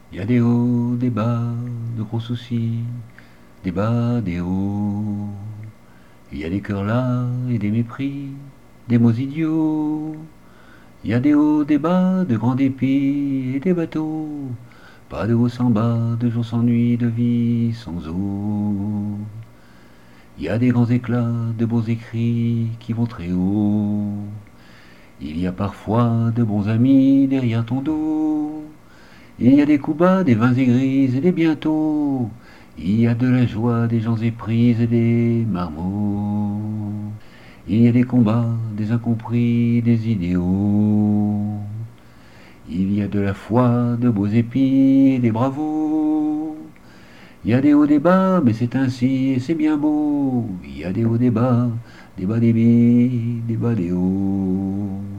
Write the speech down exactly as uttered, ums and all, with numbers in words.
Il y a des hauts, des bas, de gros soucis, des bas, des hauts. Il y a des cœurs là et des mépris, des mots idiots. Il y a des hauts, des bas, de grands dépits et des bateaux. Pas de haut sans bas, de jour sans nuit, de vie sans eau. Il y a des grands éclats, de beaux écrits qui vont très haut. Il y a parfois de bons amis derrière ton dos. Il y a des coups bas, des vins aigris et des bientôt. Il y a de la joie, des gens éprises et des marmots. Il y a des combats, des incompris, des idéaux. Il y a de la foi, de beaux épis et des bravos. Il y a des hauts, des bas, mais c'est ainsi et c'est bien beau. Il y a des hauts, des bas, des bas, des bis, des bas, des hauts.